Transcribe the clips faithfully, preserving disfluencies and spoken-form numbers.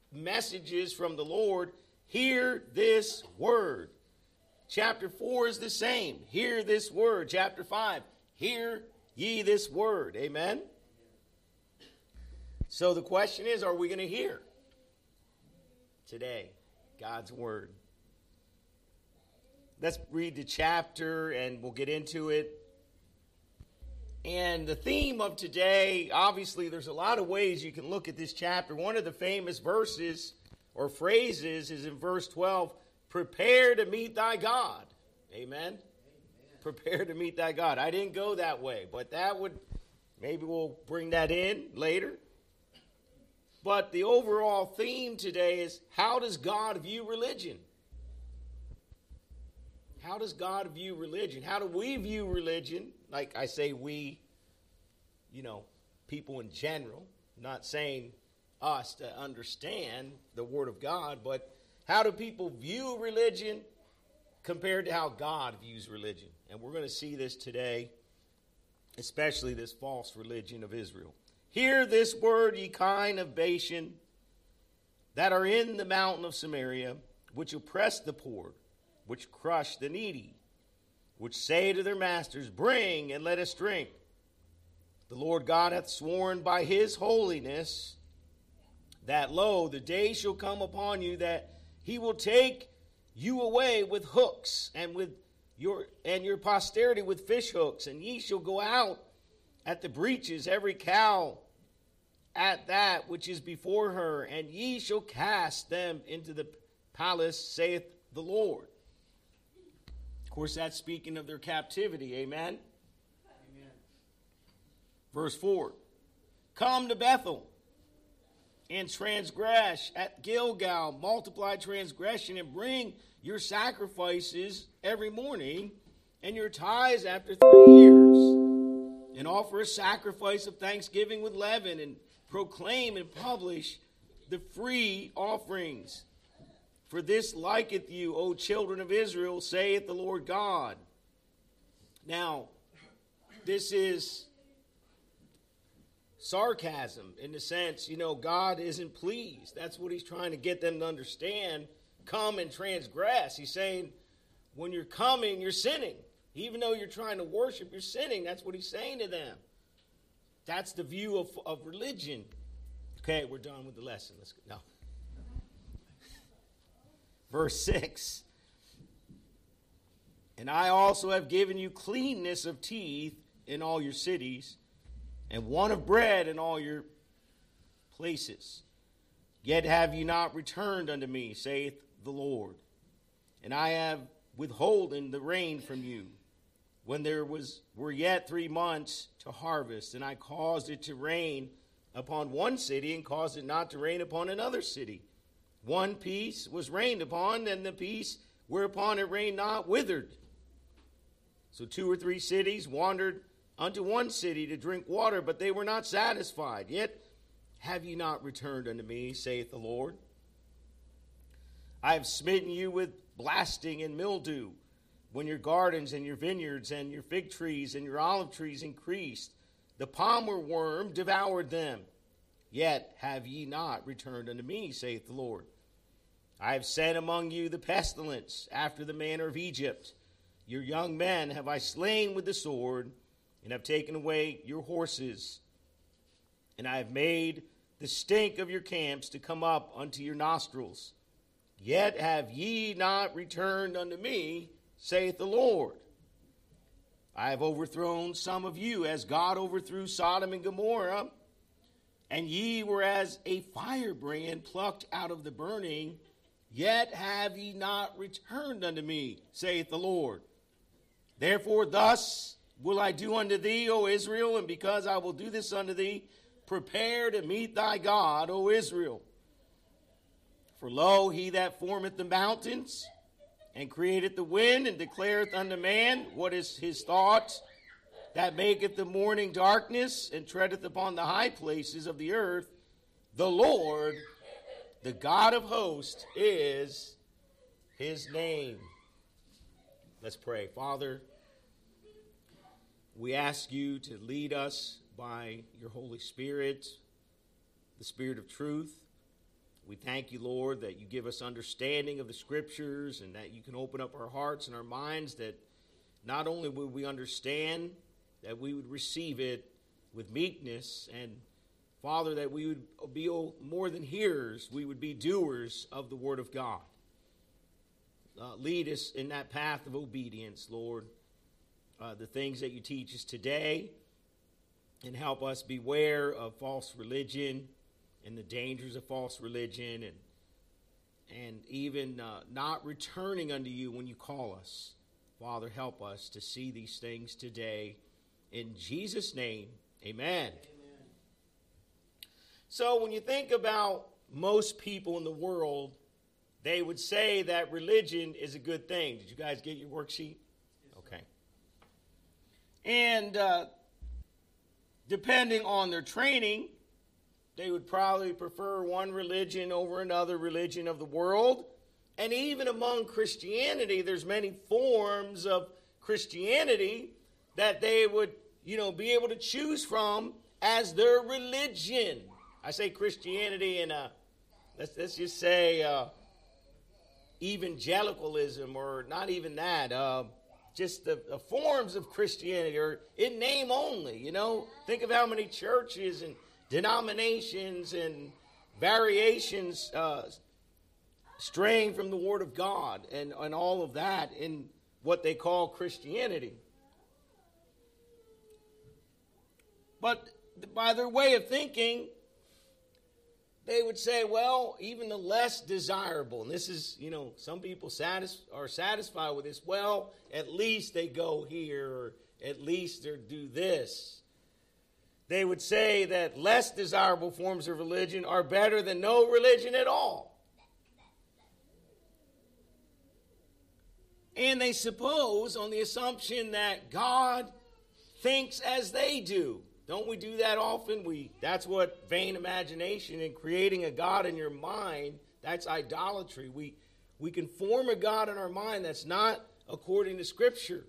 messages from the Lord. Hear this word. Chapter four is the same. Hear this word. Chapter five, hear ye this word. Amen? So the question is, are we going to hear today God's word? Let's read the chapter and we'll get into it. And the theme of today, obviously there's a lot of ways you can look at this chapter. One of the famous verses or phrases is in verse twelve, prepare to meet thy God. Amen? Amen. Prepare to meet thy God. I didn't go that way, but that would, maybe we'll bring that in later. But the overall theme today is, how does God view religion? How does God view religion? How do we view religion? Like I say we, you know, people in general, not saying us to understand the Word of God, but how do people view religion compared to how God views religion? And we're going to see this today, especially this false religion of Israel. Hear this word, ye kine of Bashan, that are in the mountain of Samaria, which oppress the poor, which crush the needy, which say to their masters, bring and let us drink. The Lord God hath sworn by his holiness that, lo, the day shall come upon you that he will take you away with hooks, and with your and your posterity with fish hooks, and ye shall go out at the breaches, every cow at that which is before her, and ye shall cast them into the palace, saith the Lord. Of course, that's speaking of their captivity. Amen? Amen. Verse four. Come to Bethel and transgress at Gilgal, multiply transgression, and bring your sacrifices every morning and your tithes after three years, and offer a sacrifice of thanksgiving with leaven, and proclaim and publish the free offerings. For this liketh you, O children of Israel, saith the Lord God. Now, this is sarcasm in the sense, you know, God isn't pleased. That's what he's trying to get them to understand. Come and transgress. He's saying, when you're coming, you're sinning. Even though you're trying to worship, you're sinning. That's what he's saying to them. That's the view of, of religion. Okay, we're done with the lesson. Let's go. No. Verse six. And I also have given you cleanness of teeth in all your cities, and want of bread in all your places. Yet have ye not returned unto me, saith the Lord. And I have withholden the rain from you, when there was were yet three months to harvest, and I caused it to rain upon one city, and caused it not to rain upon another city. One piece was rained upon, and the piece whereupon it rained not withered. So two or three cities wandered unto one city to drink water, but they were not satisfied. Yet have ye not returned unto me, saith the Lord. I have smitten you with blasting and mildew, when your gardens and your vineyards and your fig trees and your olive trees increased. The palmer worm devoured them. Yet have ye not returned unto me, saith the Lord. I have sent among you the pestilence, after the manner of Egypt. Your young men have I slain with the sword, and have taken away your horses. And I have made the stink of your camps to come up unto your nostrils. Yet have ye not returned unto me, saith the Lord. I have overthrown some of you, as God overthrew Sodom and Gomorrah, and ye were as a firebrand plucked out of the burning. Yet have ye not returned unto me, saith the Lord. Therefore thus will I do unto thee, O Israel, and because I will do this unto thee, prepare to meet thy God, O Israel. For lo, he that formeth the mountains, and createth the wind, and declareth unto man what is his thought, that maketh the morning darkness, and treadeth upon the high places of the earth, the Lord, the God of hosts, is his name. Let's pray. Father, we ask you to lead us by your Holy Spirit, the Spirit of truth. We thank you, Lord, that you give us understanding of the Scriptures and that you can open up our hearts and our minds, that not only would we understand, that we would receive it with meekness, and, Father, that we would be more than hearers, we would be doers of the Word of God. Uh, lead us in that path of obedience, Lord, uh, the things that you teach us today, and help us beware of false religion and the dangers of false religion, and and even uh, not returning unto you when you call us. Father, help us to see these things today. In Jesus' name, amen. Amen. So when you think about most people in the world, they would say that religion is a good thing. Did you guys get your worksheet? Okay. And uh, depending on their training, they would probably prefer one religion over another religion of the world. And even among Christianity, there's many forms of Christianity that they would, you know, be able to choose from as their religion. I say Christianity in a, let's, let's just say uh, evangelicalism, or not even that, uh, just the, the forms of Christianity, or in name only, you know. Think of how many churches and denominations and variations uh, straying from the Word of God, and, and all of that in what they call Christianity. But by their way of thinking, they would say, well, even the less desirable, and this is, you know, some people satis- are satisfied with this, well, at least they go here, or at least they do this. They would say that less desirable forms of religion are better than no religion at all. And they suppose on the assumption that God thinks as they do. Don't we do that often? We that's what vain imagination and creating a God in your mind, that's idolatry. We we can form a God in our mind that's not according to Scripture.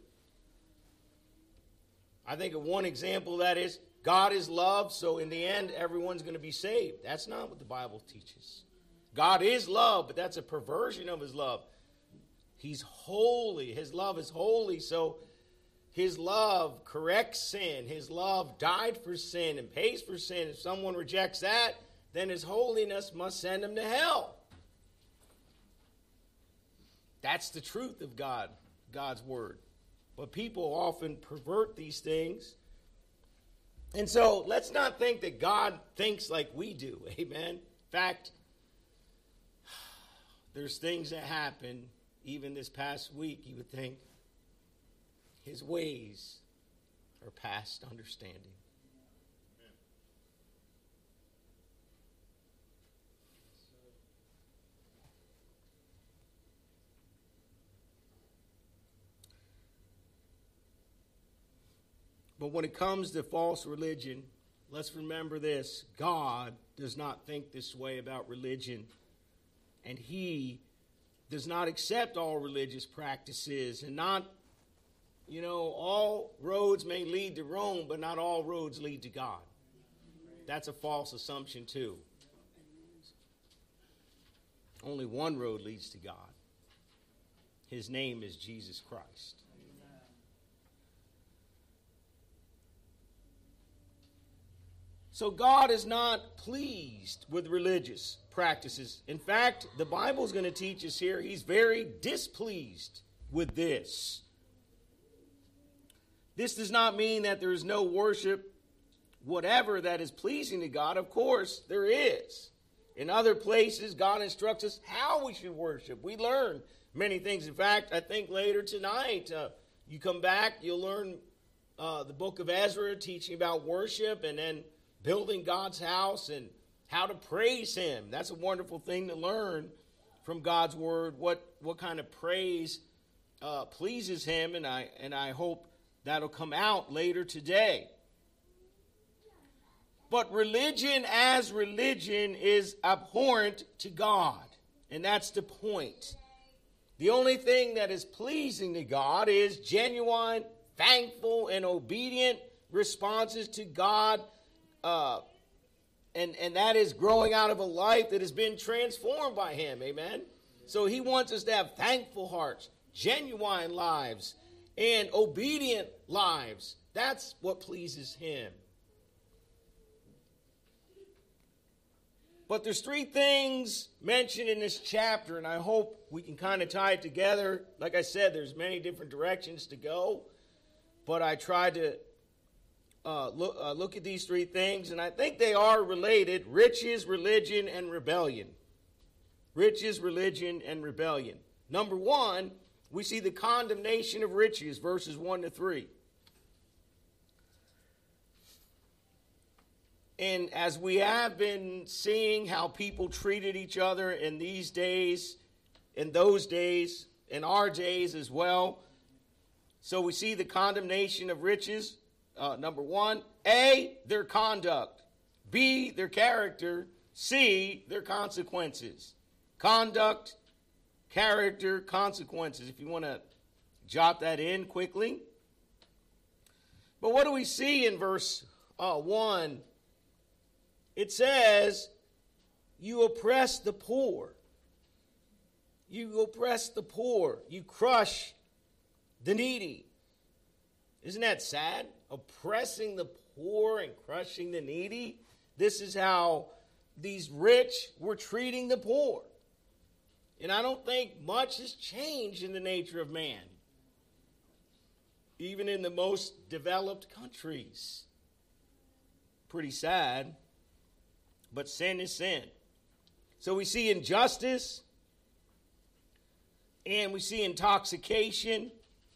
I think of one example of that is God is love, so in the end, everyone's going to be saved. That's not what the Bible teaches. God is love, but that's a perversion of his love. He's holy. His love is holy, so his love corrects sin. His love died for sin and pays for sin. If someone rejects that, then his holiness must send him to hell. That's the truth of God, God's word. But people often pervert these things. And so let's not think that God thinks like we do. Amen. In fact, there's things that happen even this past week. You would think his ways are past understanding. But when it comes to false religion, let's remember this. God does not think this way about religion. And he does not accept all religious practices. And not, you know, all roads may lead to Rome, but not all roads lead to God. That's a false assumption too. Only one road leads to God. His name is Jesus Christ. So God is not pleased with religious practices. In fact, the Bible is going to teach us here, he's very displeased with this. This does not mean that there is no worship, whatever, that is pleasing to God. Of course, there is. In other places, God instructs us how we should worship. We learn many things. In fact, I think later tonight, uh, you come back, you'll learn uh, the book of Ezra teaching about worship, and then building God's house and how to praise him. That's a wonderful thing to learn from God's word, what, what kind of praise uh, pleases him, and I, and I hope that'll come out later today. But religion as religion is abhorrent to God, and that's the point. The only thing that is pleasing to God is genuine, thankful, and obedient responses to God, Uh, And, and that is growing out of a life that has been transformed by him. Amen. So he wants us to have thankful hearts, genuine lives, and obedient lives. That's what pleases him. But there's three things mentioned in this chapter, and I hope we can kind of tie it together. Like I said, there's many different directions to go, but I tried to uh, look, uh, look at these three things, and I think they are related: riches, religion, and rebellion. Riches, religion, and rebellion. Number one, we see the condemnation of riches, verses one to three. And as we have been seeing how people treated each other in these days, in those days, in our days as well. So we see the condemnation of riches, uh, number one. A, their conduct. B, their character. C, their consequences. Conduct, character, consequences. If you want to jot that in quickly. But what do we see in verse uh, one? It says, you oppress the poor. You oppress the poor. You crush the needy. Isn't that sad? Oppressing the poor and crushing the needy. This is how these rich were treating the poor. And I don't think much has changed in the nature of man, even in the most developed countries. Pretty sad. But sin is sin. So we see injustice, and we see intoxication.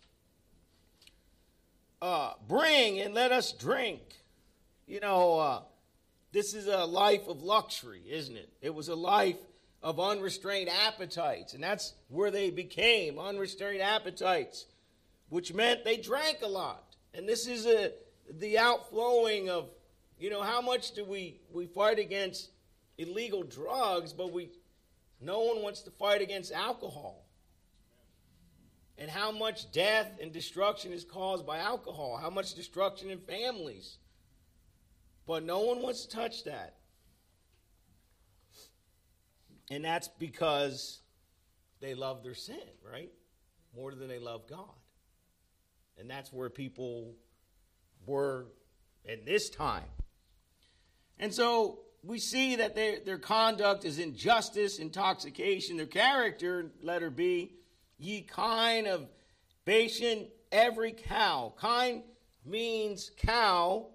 Uh, bring and let us drink. You know, uh, this is a life of luxury, isn't it? It was a life of unrestrained appetites, and that's where they became unrestrained appetites, which meant they drank a lot. And this is a, the outflowing of, you know, how much do we, we fight against illegal drugs, but we no one wants to fight against alcohol. And how much death and destruction is caused by alcohol, how much destruction in families. But no one wants to touch that. And that's because they love their sin, right? More than they love God. And that's where people were in this time. And so we see that their, their conduct is injustice, intoxication. Their character, letter B, ye kind of Bashan every cow. Kind means cow.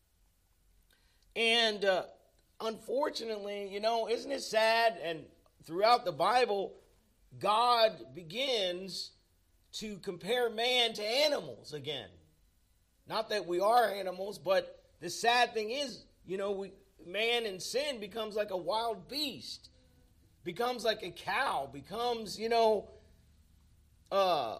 And uh, unfortunately, you know, isn't it sad? And throughout the Bible, God begins to compare man to animals again. Not that we are animals, but the sad thing is, you know, we, man in sin becomes like a wild beast, becomes like a cow, becomes, you know, uh,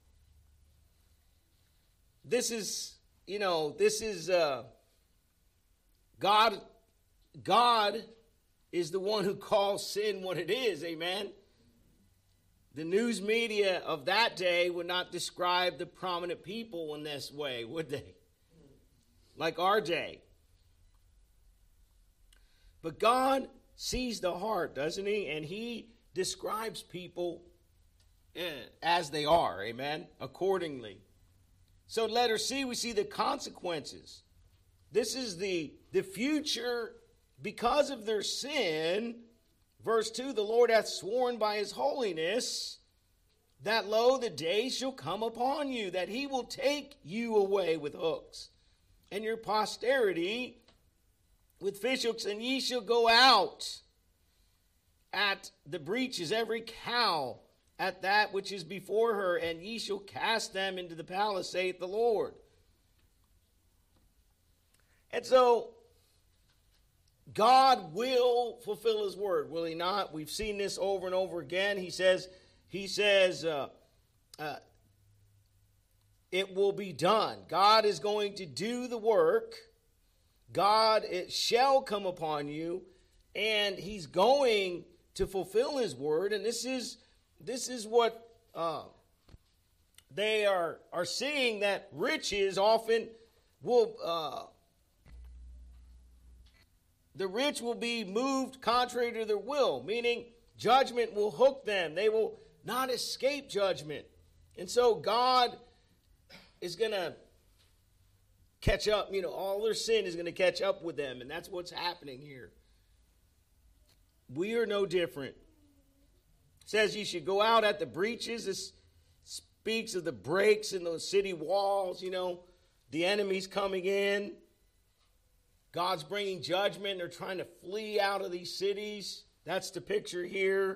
this is, you know, this is, uh, God, God is the one who calls sin what it is, amen? The news media of that day would not describe the prominent people in this way, would they? Like our day. But God sees the heart, doesn't he? And he describes people as they are, amen, accordingly. So letter C, we see the consequences. This is the, the future because of their sin. Verse two, the Lord hath sworn by his holiness that, lo, the day shall come upon you, that he will take you away with hooks, and your posterity with fishhooks, and ye shall go out at the breaches, every cow at that which is before her, and ye shall cast them into the palace, saith the Lord. And so, God will fulfill his word, will he not? We've seen this over and over again. He says, he says, uh, uh, it will be done. God is going to do the work. God, it shall come upon you, and he's going to fulfill his word. And this is this is what uh, they are are seeing, that riches often will uh, the rich will be moved contrary to their will, meaning judgment will hook them. They will not escape judgment. And so God is going to catch up. You know, all their sin is going to catch up with them. And that's what's happening here. We are no different. It says you should go out at the breaches. This speaks of the breaks in those city walls. You know, the enemy's coming in. God's bringing judgment. They're trying to flee out of these cities. That's the picture here.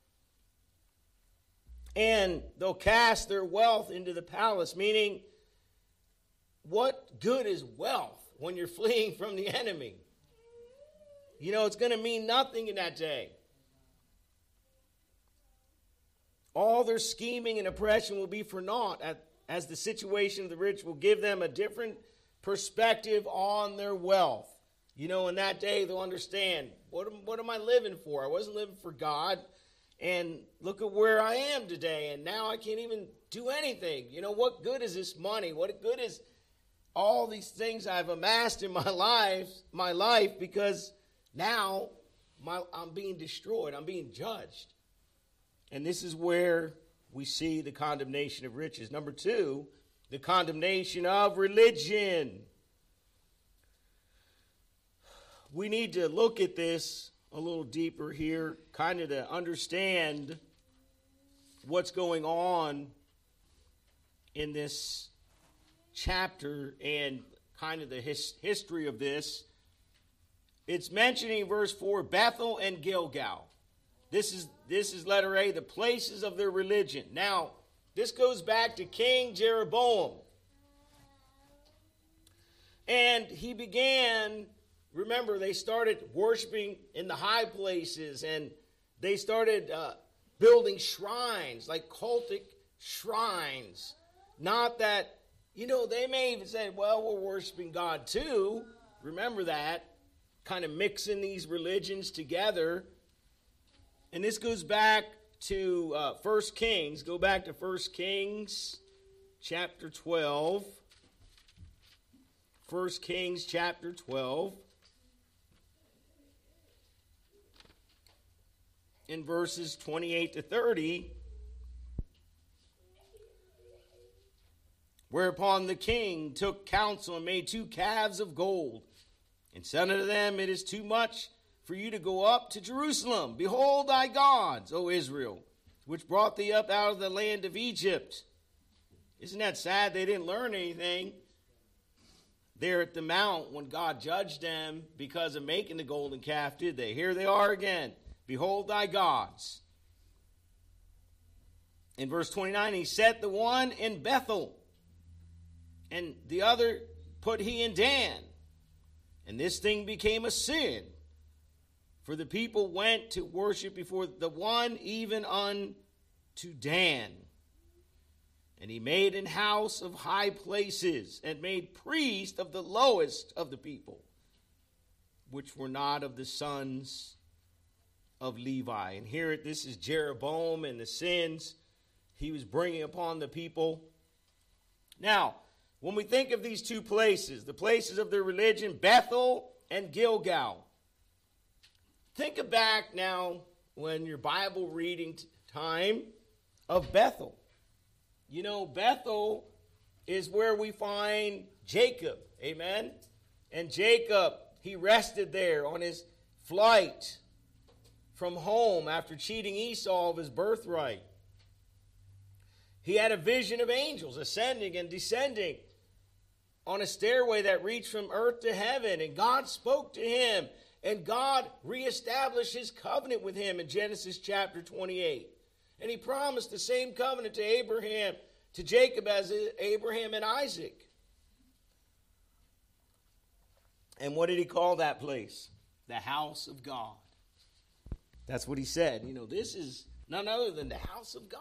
And they'll cast their wealth into the palace, meaning, what good is wealth when you're fleeing from the enemy? You know, it's going to mean nothing in that day. All their scheming and oppression will be for naught, as the situation of the rich will give them a different perspective on their wealth. You know, in that day, they'll understand, what am, what am I living for? I wasn't living for God. And look at where I am today. And now I can't even do anything. You know, what good is this money? What good is all these things I've amassed in my life, my life, because now my, I'm being destroyed. I'm being judged. And this is where we see the condemnation of riches. Number two, the condemnation of religion. We need to look at this a little deeper here, kind of to understand what's going on in this chapter and kind of the his, history of this. It's mentioning in verse four, Bethel and Gilgal. This is, this is letter A, the places of their religion. Now, this goes back to King Jeroboam. And he began, remember, they started worshiping in the high places, and they started uh, building shrines, like cultic shrines. Not that, you know, they may even say, well, we're worshiping God too. Remember that. Kind of mixing these religions together. And this goes back to uh, First Kings. Go back to First Kings chapter twelve. First Kings chapter twelve. In verses twenty-eight to thirty. Whereupon the king took counsel and made two calves of gold, and said unto them, It is too much for you to go up to Jerusalem. Behold thy gods, O Israel, which brought thee up out of the land of Egypt. Isn't that sad? They didn't learn anything there at the mount when God judged them because of making the golden calf, did they? Here they are again. Behold thy gods. In verse twenty-nine, he set the one in Bethel, and the other put he in Dan. And this thing became a sin. For the people went to worship before the one even unto Dan. And he made an house of high places, and made priests of the lowest of the people, which were not of the sons of Levi. And here, this is Jeroboam and the sins he was bringing upon the people. Now, when we think of these two places, the places of their religion, Bethel and Gilgal, think back now when your Bible reading time of Bethel. You know, Bethel is where we find Jacob, amen? And Jacob, he rested there on his flight from home after cheating Esau of his birthright. He had a vision of angels ascending and descending on a stairway that reached from earth to heaven. And God spoke to him, and God reestablished his covenant with him in Genesis chapter twenty-eight. And he promised the same covenant to Abraham, to Jacob as Abraham and Isaac. And what did he call that place? The house of God. That's what he said. You know, this is none other than the house of God.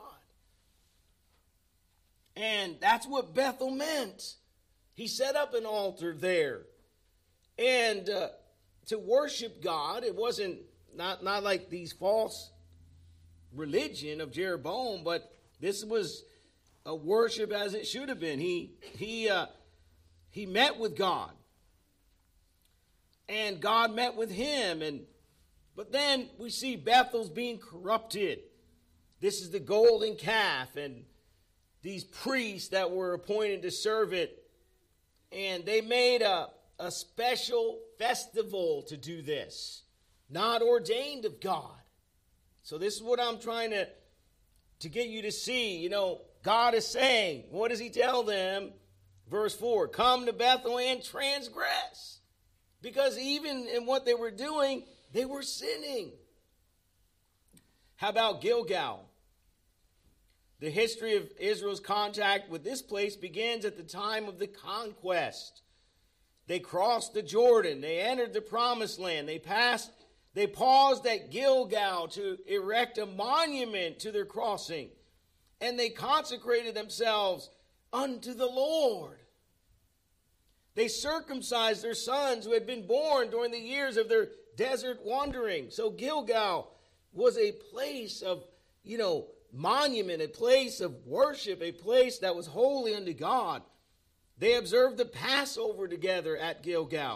And that's what Bethel meant. He set up an altar there. And uh, to worship God, it wasn't not, not like these false religion of Jeroboam, but this was a worship as it should have been. He he uh, he met with God. and God met with him. And but then we see Bethel's being corrupted. This is the golden calf and these priests that were appointed to serve it. And they made a, a special festival to do this, not ordained of God. So this is what I'm trying to, to get you to see. You know, God is saying, what does he tell them? Verse four, come to Bethel and transgress. Because even in what they were doing, they were sinning. How about Gilgal? The history of Israel's contact with this place begins at the time of the conquest. They crossed the Jordan. They entered the promised land. They passed, they paused at Gilgal to erect a monument to their crossing. And they consecrated themselves unto the Lord. They circumcised their sons who had been born during the years of their desert wandering. So Gilgal was a place of, you know, monument, a place of worship, a place that was holy unto God. They observed the Passover together at Gilgal.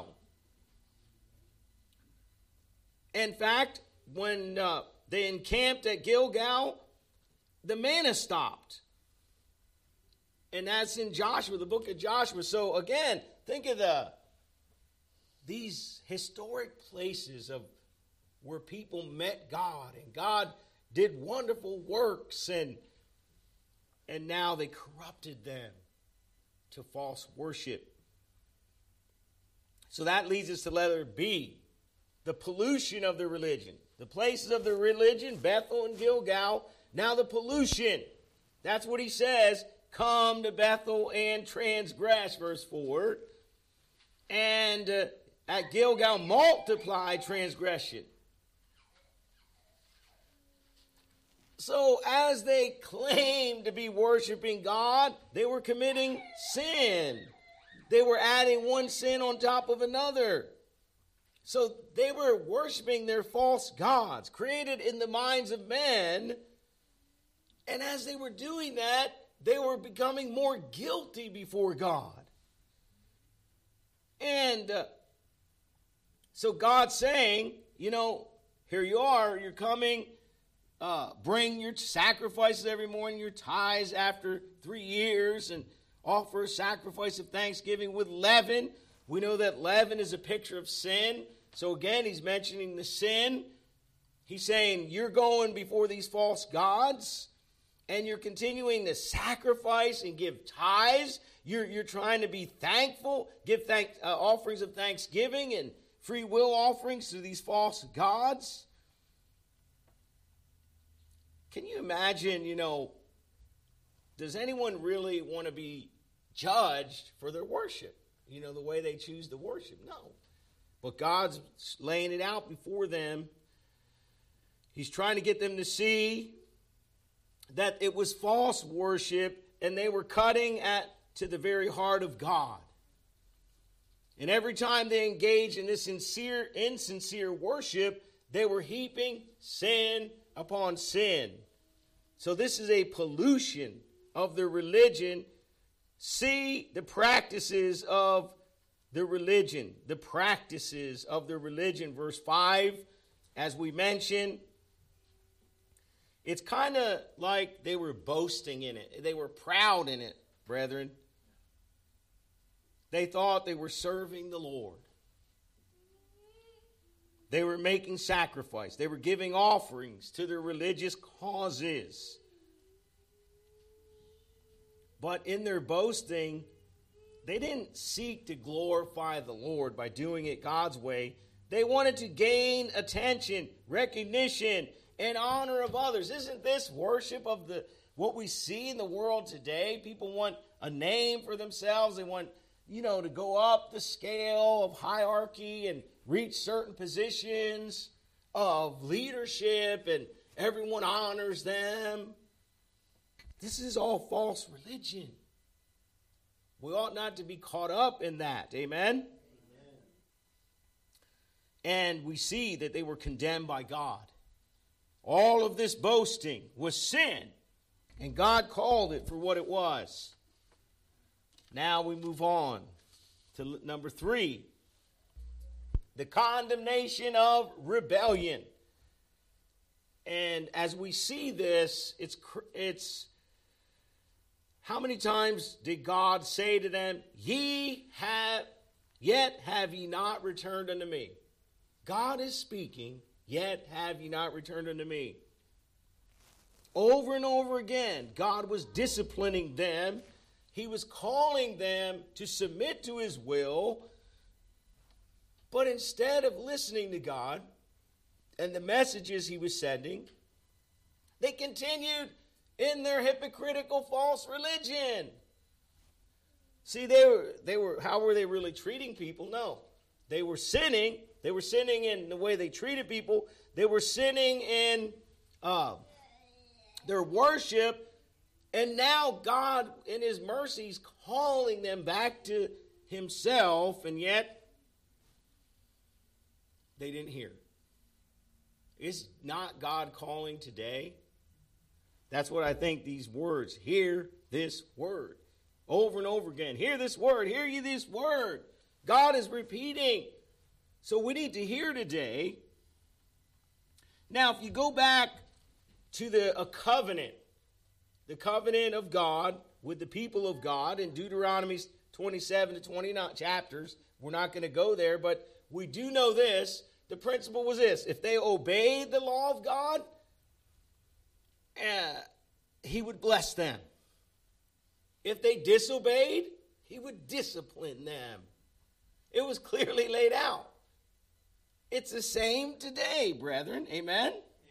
In fact, when uh, they encamped at Gilgal, the manna stopped. And that's in Joshua, the book of Joshua. So again, think of the these historic places of where people met God and God did wonderful works, and and now they corrupted them to false worship. So that leads us to letter B, the pollution of the religion. The places of the religion, Bethel and Gilgal. Now the pollution. That's what he says. Come to Bethel and transgress, verse four. And uh, at Gilgal multiply transgression. So as they claimed to be worshiping God, they were committing sin. They were adding one sin on top of another. So they were worshiping their false gods created in the minds of men. And as they were doing that, they were becoming more guilty before God. And uh, so God's saying, you know, here you are, you're coming. Uh, bring your sacrifices every morning, your tithes after three years, and offer a sacrifice of thanksgiving with leaven. We know that leaven is a picture of sin. So again, he's mentioning the sin. He's saying you're going before these false gods, and you're continuing to sacrifice and give tithes. You're, you're trying to be thankful, give thank, uh, offerings of thanksgiving and free will offerings to these false gods. Can you imagine, you know, does anyone really want to be judged for their worship? You know, the way they choose to worship? No. But God's laying it out before them. He's trying to get them to see that it was false worship and they were cutting at to the very heart of God. And every time they engaged in this sincere, insincere worship, they were heaping sin upon sin. So this is a pollution of the religion. See the practices of the religion. The practices of the religion. Verse five, as we mentioned, it's kind of like they were boasting in it. They were proud in it, brethren. They thought they were serving the Lord. They were making sacrifice. They were giving offerings to their religious causes. But in their boasting, they didn't seek to glorify the Lord by doing it God's way. They wanted to gain attention, recognition, and honor of others. Isn't this worship of the what we see in the world today? People want a name for themselves. They want, you know, to go up the scale of hierarchy and reach certain positions of leadership, and everyone honors them. This is all false religion. We ought not to be caught up in that. Amen? Amen. And we see that they were condemned by God. All of this boasting was sin, and God called it for what it was. Now we move on to number three. the condemnation of rebellion. And as we see this, it's it's how many times did God say to them, ye have, yet have ye not returned unto me? God is speaking, yet have ye not returned unto me. Over and over again, God was disciplining them. He was calling them to submit to his will. But instead of listening to God and the messages he was sending, they continued in their hypocritical false religion. See, they were, they were, how were they really treating people? No. They were sinning. They were sinning in the way they treated people. They were sinning in uh, their worship. And now God, in his mercy, is calling them back to himself. And yet, they didn't hear. Is not God calling today? That's what I think these words, hear this word. Over and over again, hear this word, hear ye this word. God is repeating. So we need to hear today. Now, if you go back to the a covenant, the covenant of God with the people of God in Deuteronomy twenty-seven to twenty-nine chapters, we're not going to go there, but we do know this. The principle was this: if they obeyed the law of God, uh, he would bless them. If they disobeyed, he would discipline them. It was clearly laid out. It's the same today, brethren. Amen? Amen.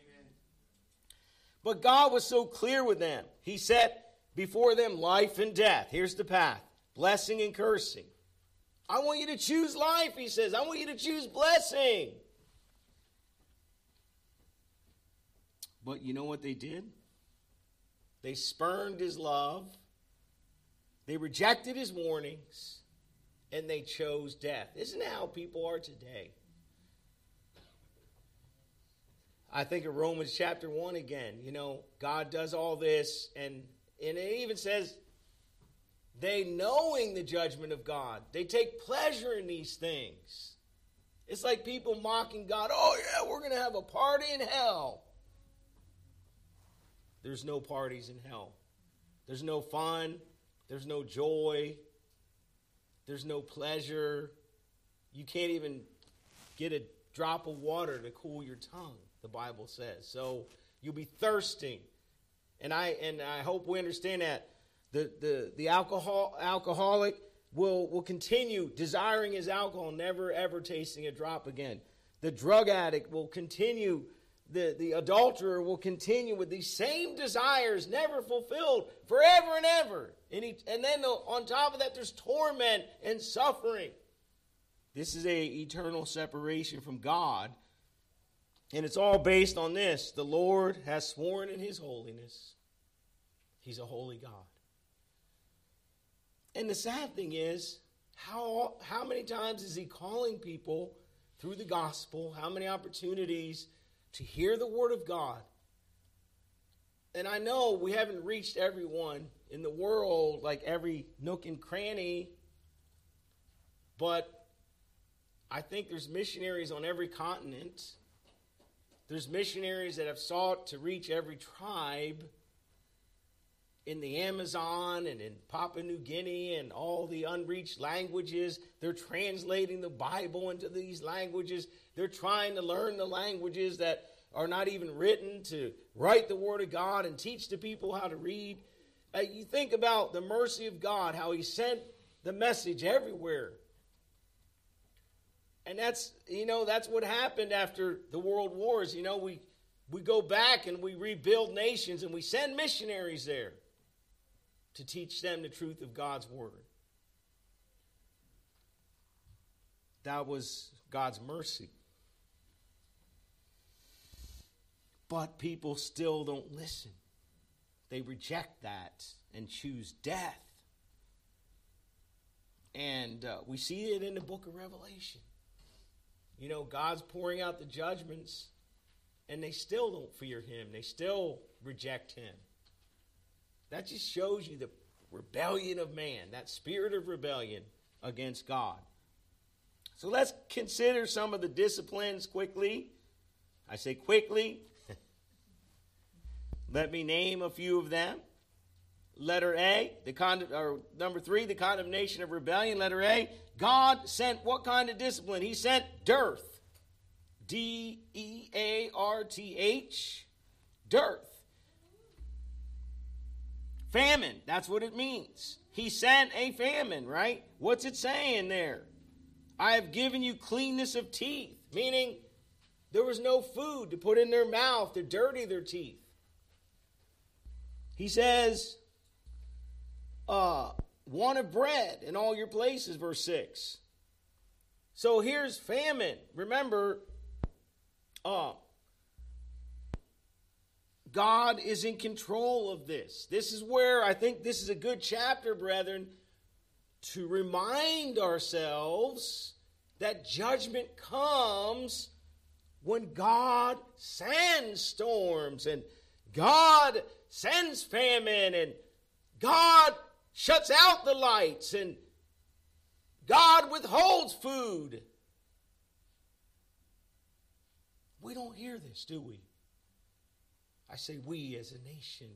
But God was so clear with them. He set before them life and death. Here's the path: blessing and cursing. I want you to choose life, he says. I want you to choose blessing. But you know what they did? They spurned his love. They rejected his warnings. And they chose death. Isn't that how people are today? I think of Romans chapter one again. You know, God does all this. And, and it even says, they knowing the judgment of God, they take pleasure in these things. It's like people mocking God. Oh, yeah, we're going to have a party in hell. There's no parties in hell. There's no fun. There's no joy. There's no pleasure. You can't even get a drop of water to cool your tongue, the Bible says. So you'll be thirsting. And I and I hope we understand that. The the the alcohol alcoholic will, will continue desiring his alcohol, never ever tasting a drop again. The drug addict will continue. The, the adulterer will continue with these same desires, never fulfilled, forever and ever. And, he, and then on top of that, there's torment and suffering. This is a eternal separation from God. And it's all based on this. The Lord has sworn in his holiness. He's a holy God. And the sad thing is, how, how many times is he calling people through the gospel? How many opportunities to hear the word of God? And I know we haven't reached everyone in the world, like every nook and cranny, but I think there's missionaries on every continent. There's missionaries that have sought to reach every tribe in the Amazon and in Papua New Guinea and all the unreached languages. They're translating the Bible into these languages. They're trying to learn the languages that are not even written, to write the Word of God and teach the people how to read. Uh, you think about the mercy of God, how he sent the message everywhere. And that's, you know, that's what happened after the world wars. You know, we, we go back and we rebuild nations and we send missionaries there to teach them the truth of God's Word. That was God's mercy. But people still don't listen. They reject that and choose death. And uh, we see it in the book of Revelation. You know, God's pouring out the judgments, and they still don't fear him. They still reject him. That just shows you the rebellion of man, that spirit of rebellion against God. So let's consider some of the disciplines quickly. I say quickly. Let me name a few of them. Letter A, the con- or number three, the condemnation of rebellion. Letter A, God sent what kind of discipline? He sent dearth. D E A R T H. Dearth. Famine, that's what it means. He sent a famine, right? What's it saying there? I have given you cleanness of teeth, meaning there was no food to put in their mouth to dirty their teeth. He says, uh, want of bread in all your places, verse six. So here's famine. Remember, uh, God is in control of this. This is where I think this is a good chapter, brethren, to remind ourselves that judgment comes when God sends storms and God sends famine and God shuts out the lights and God withholds food. We don't hear this, do we? I say we as a nation.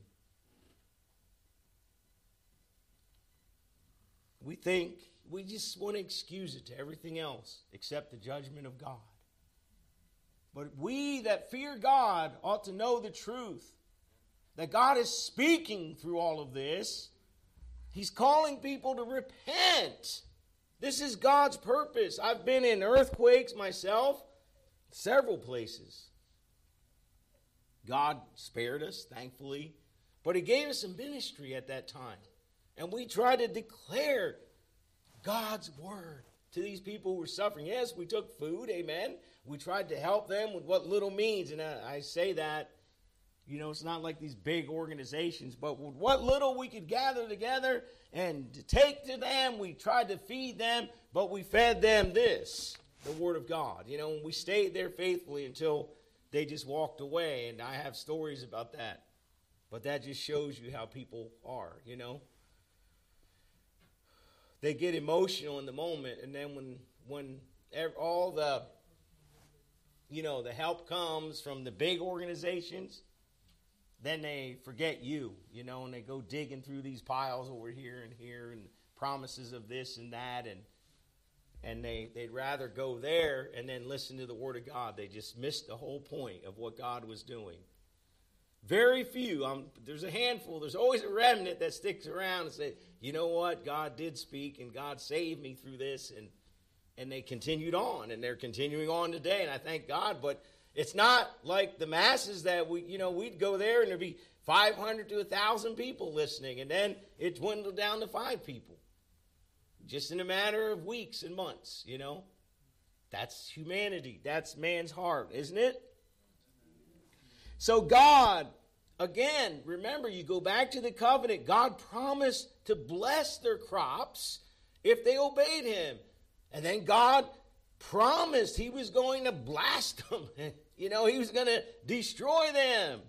We think we just want to excuse it to everything else except the judgment of God. But we that fear God ought to know the truth. That God is speaking through all of this. He's calling people to repent. This is God's purpose. I've been in earthquakes myself, several places. God spared us, thankfully. But He gave us a ministry at that time. And we tried to declare God's word to these people who were suffering. Yes, we took food, amen. We tried to help them with what little means. And I, I say that, you know, it's not like these big organizations, but with what little we could gather together and to take to them, we tried to feed them, but we fed them this, the word of God. You know, and we stayed there faithfully until they just walked away. And I have stories about that. But that just shows you how people are, you know. They get emotional in the moment, and then when when all the, you know, the help comes from the big organizations, then they forget you, you know, and they go digging through these piles over here and here and promises of this and that, and and they, they'd rather go there and then listen to the Word of God. They just missed the whole point of what God was doing. Very few. Um, there's a handful. There's always a remnant that sticks around and say, you know what? God did speak and God saved me through this. And and they continued on, and they're continuing on today. And I thank God. But it's not like the masses that we, you know, we'd go there and there'd be five hundred to one thousand people listening. And then it dwindled down to five people. Just in a matter of weeks and months, you know. That's humanity. That's man's heart, isn't it? So God, again, remember, you go back to the covenant. God promised to bless their crops if they obeyed Him. And then God promised He was going to blast them. You know, He was going to destroy them.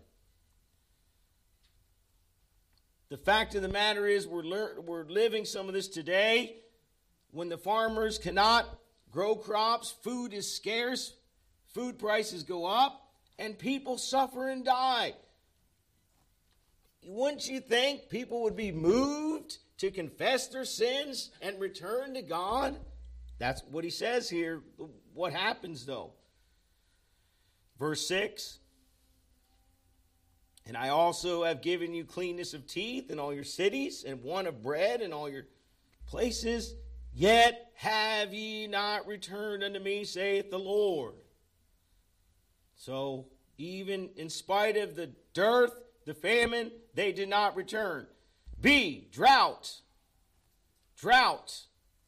The fact of the matter is we're, lear- we're living some of this today when the farmers cannot grow crops, food is scarce, food prices go up, and people suffer and die. Wouldn't you think people would be moved to confess their sins and return to God? That's what He says here. What happens though? Verse six. And I also have given you cleanness of teeth in all your cities, and want of bread in all your places. Yet have ye not returned unto me, saith the Lord. So, even in spite of the dearth, the famine, they did not return. B, drought. Drought.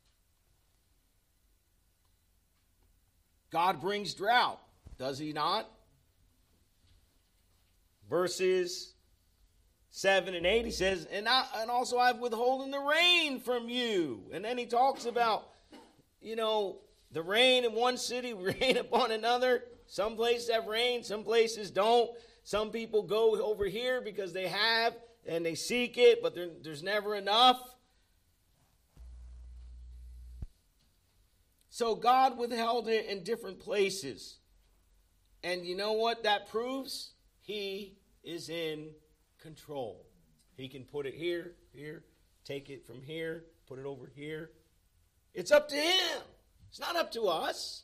God brings drought, does He not? Verses seven and eight, He says, and, I, and also I've withholden the rain from you. And then He talks about, you know, the rain in one city, rain upon another. Some places have rain, some places don't. Some people go over here because they have and they seek it, but there, there's never enough. So God withheld it in different places. And you know what that proves? He is in control. He can put it here, here, take it from here, put it over here. It's up to him. It's not up to us.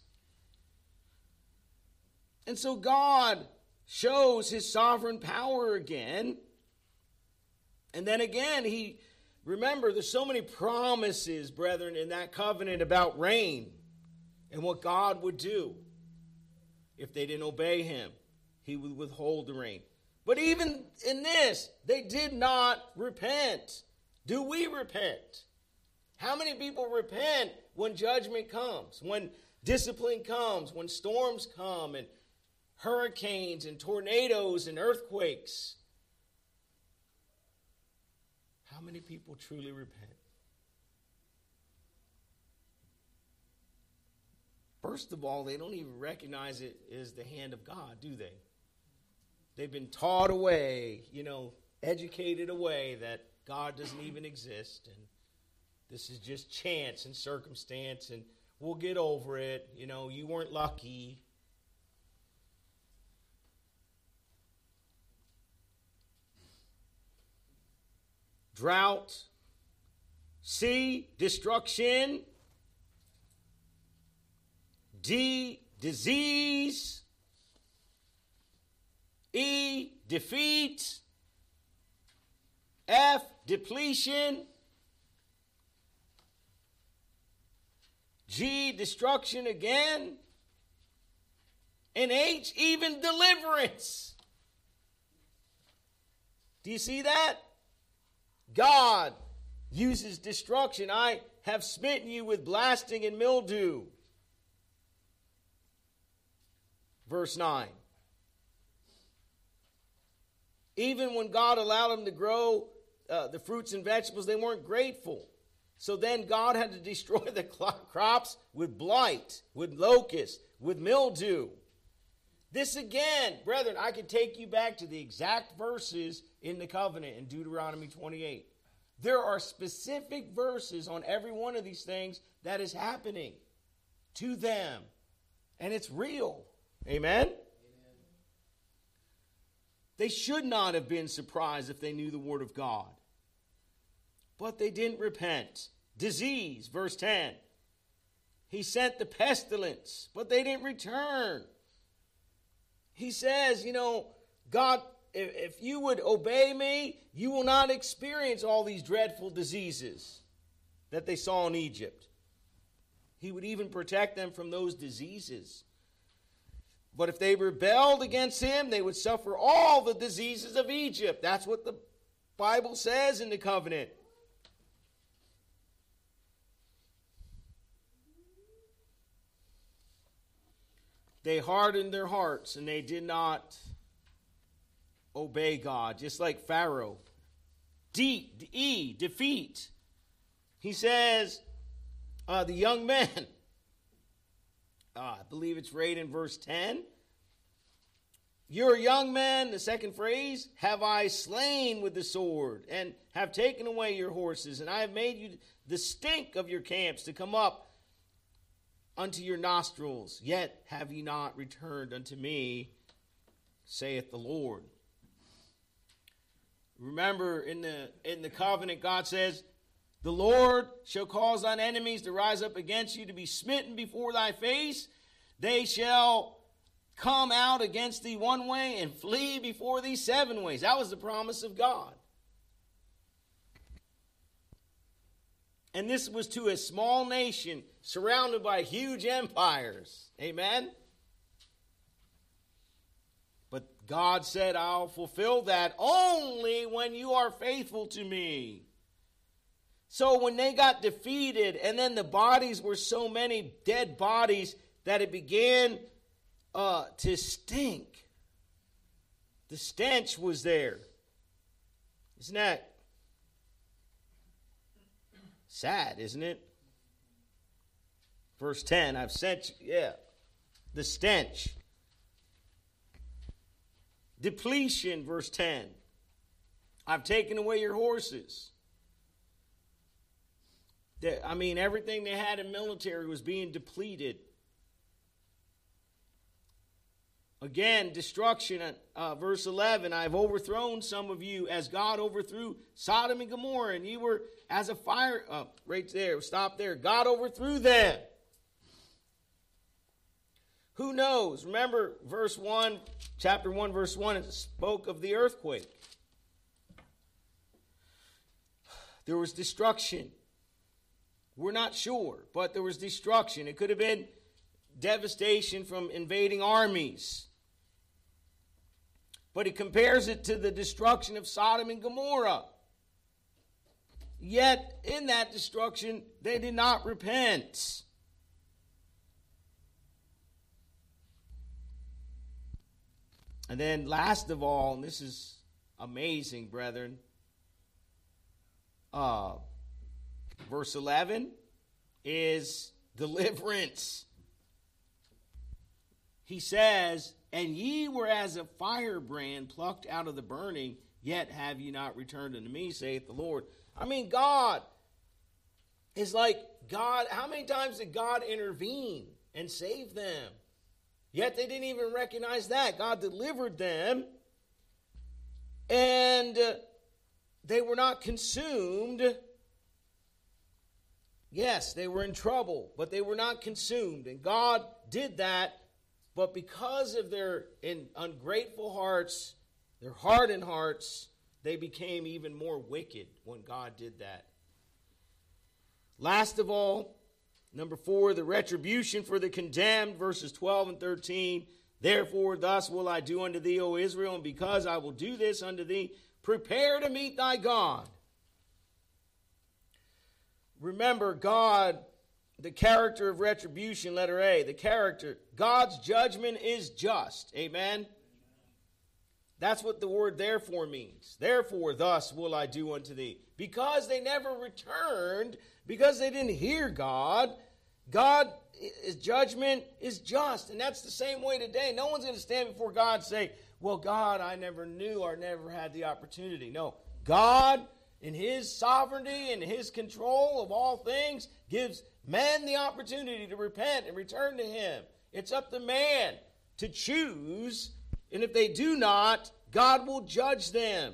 And so God shows his sovereign power again. And then again, he, remember, there's so many promises, brethren, in that covenant about rain and what God would do. If they didn't obey him, he would withhold the rain. But even in this, they did not repent. Do we repent? How many people repent when judgment comes, when discipline comes, when storms come, and hurricanes and tornadoes and earthquakes? How many people truly repent? First of all, they don't even recognize it as the hand of God, do they? They've been taught away, you know, educated away that God doesn't even exist, and this is just chance and circumstance, and we'll get over it. You know, you weren't lucky. Drought, C, destruction, D, disease, E, defeat, F, depletion, G, destruction again, and H, even deliverance. Do you see that? God uses destruction. I have smitten you with blasting and mildew. Verse nine. Even when God allowed them to grow uh, the fruits and vegetables, they weren't grateful. So then God had to destroy the crops with blight, with locusts, with mildew. This again, brethren, I could take you back to the exact verses in the covenant in Deuteronomy twenty-eight. There are specific verses on every one of these things that is happening to them. And it's real. Amen? Amen? They should not have been surprised if they knew the word of God. But they didn't repent. Disease, verse ten. He sent the pestilence, but they didn't return. He says, you know, God, if, if you would obey me, you will not experience all these dreadful diseases that they saw in Egypt. He would even protect them from those diseases. But if they rebelled against him, they would suffer all the diseases of Egypt. That's what the Bible says in the covenant. They hardened their hearts and they did not obey God, just like Pharaoh. D, E, defeat. He says, uh, the young men, uh, I believe it's right in verse ten. You're a young man, the second phrase, have I slain with the sword, and have taken away your horses, and I have made you the stink of your camps to come up unto your nostrils, yet have ye not returned unto me, saith the Lord. Remember, in the in the covenant, God says, the Lord shall cause thine enemies to rise up against you, to be smitten before thy face. They shall come out against thee one way and flee before thee seven ways. That was the promise of God. And this was to a small nation surrounded by huge empires. Amen? But God said, I'll fulfill that only when you are faithful to me. So when they got defeated, and then the bodies were so many dead bodies that it began uh, to stink. The stench was there. Isn't that sad, isn't it? Verse ten, I've sent you, yeah, the stench. Depletion, verse ten. I've taken away your horses. That, I mean, everything they had in military was being depleted. Again, destruction, uh, verse eleven, I have overthrown some of you as God overthrew Sodom and Gomorrah, and you were as a fire, uh, right there, stop there. God overthrew them. Who knows? Remember verse one, chapter one, verse one, it spoke of the earthquake. There was destruction. We're not sure, but there was destruction. It could have been devastation from invading armies. But he compares it to the destruction of Sodom and Gomorrah. Yet, in that destruction, they did not repent. And then, last of all, and this is amazing, brethren, uh, verse eleven is deliverance. He says, and ye were as a firebrand plucked out of the burning, yet have ye not returned unto me, saith the Lord. I mean, God is like, God, how many times did God intervene and save them? Yet they didn't even recognize that. God delivered them, and uh, they were not consumed. Yes, they were in trouble, but they were not consumed. And God did that, but because of their in, ungrateful hearts, their hardened hearts, they became even more wicked when God did that. Last of all, number four, the retribution for the condemned, verses twelve and thirteen. Therefore, thus will I do unto thee, O Israel, and because I will do this unto thee, prepare to meet thy God. Remember, God, the character of retribution, letter A, the character, God's judgment is just. Amen? That's what the word therefore means. Therefore, thus will I do unto thee. Because they never returned, because they didn't hear God, God's judgment is just. And that's the same way today. No one's going to stand before God and say, well, God, I never knew or never had the opportunity. No, God, in his sovereignty and his control of all things, gives man the opportunity to repent and return to him. It's up to man to choose, and if they do not, God will judge them.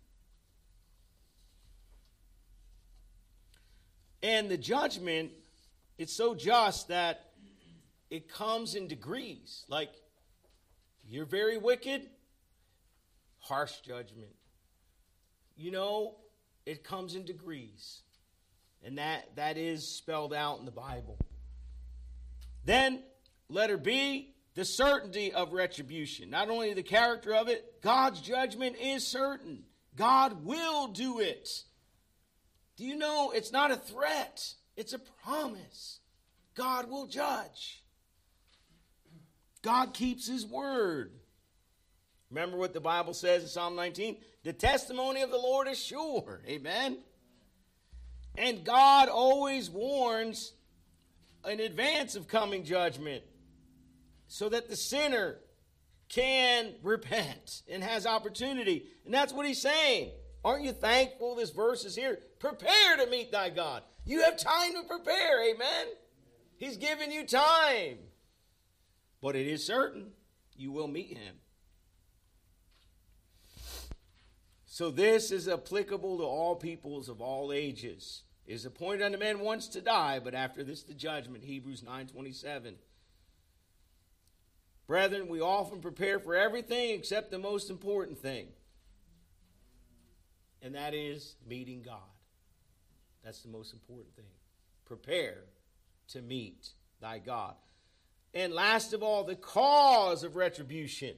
And the judgment, it's so just that it comes in degrees. Like, you're very wicked, harsh judgment. You know, it comes in degrees. And that, that is spelled out in the Bible. Then, letter B, the certainty of retribution. Not only the character of it, God's judgment is certain. God will do it. Do you know it's not a threat? It's a promise. God will judge. God keeps his word. Remember what the Bible says in Psalm nineteen? The testimony of the Lord is sure. Amen? And God always warns in advance of coming judgment so that the sinner can repent and has opportunity. And that's what he's saying. Aren't you thankful this verse is here? Prepare to meet thy God. You have time to prepare, amen? He's given you time. But it is certain you will meet him. So this is applicable to all peoples of all ages. It is appointed unto men once to die, but after this the judgment. Hebrews nine twenty-seven. Brethren, we often prepare for everything except the most important thing. And that is meeting God. That's the most important thing. Prepare to meet thy God. And last of all, the cause of retribution.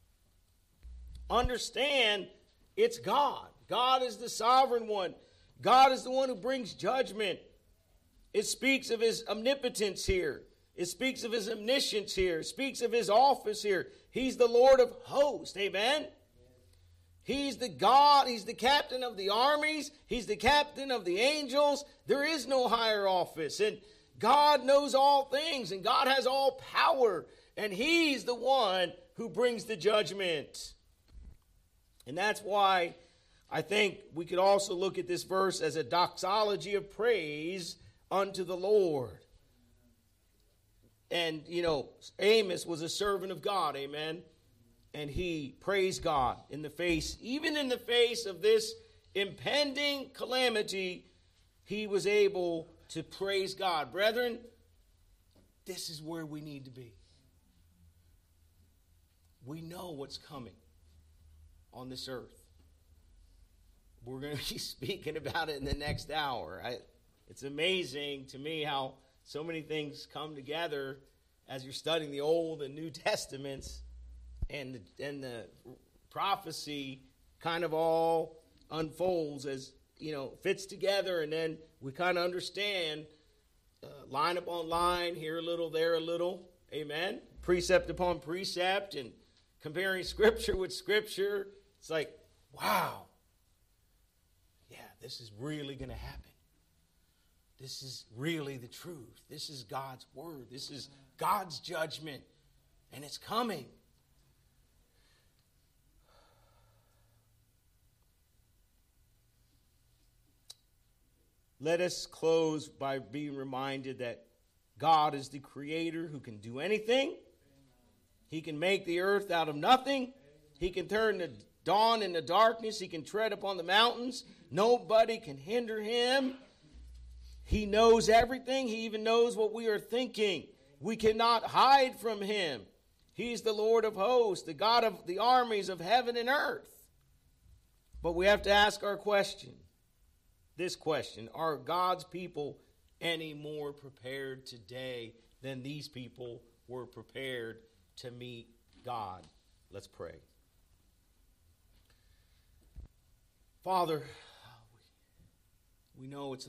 Understand it's God. God is the sovereign one. God is the one who brings judgment. It speaks of his omnipotence here. It speaks of his omniscience here. It speaks of his office here. He's the Lord of hosts. Amen? He's the God. He's the captain of the armies. He's the captain of the angels. There is no higher office. And God knows all things. And God has all power. And he's the one who brings the judgment. And that's why I think we could also look at this verse as a doxology of praise unto the Lord. And, you know, Amos was a servant of God, amen? And he praised God in the face, even in the face of this impending calamity, he was able to praise God. Brethren, this is where we need to be. We know what's coming on this earth. We're going to be speaking about it in the next hour. I, it's amazing to me how so many things come together as you're studying the Old and New Testaments, and the, and the prophecy kind of all unfolds as, you know, fits together, and then we kind of understand uh, line upon line, here a little, there a little, amen? Precept upon precept, and comparing Scripture with Scripture. It's like, wow, yeah, this is really going to happen. This is really the truth. This is God's word. This is God's judgment, and it's coming. Let us close by being reminded that God is the creator who can do anything. He can make the earth out of nothing. He can turn the dawn into darkness. He can tread upon the mountains. Nobody can hinder him. He knows everything. He even knows what we are thinking. We cannot hide from him. He's the Lord of hosts, the God of the armies of heaven and earth. But we have to ask our question. This question: are God's people any more prepared today than these people were prepared to meet God? Let's pray. Father, we know it's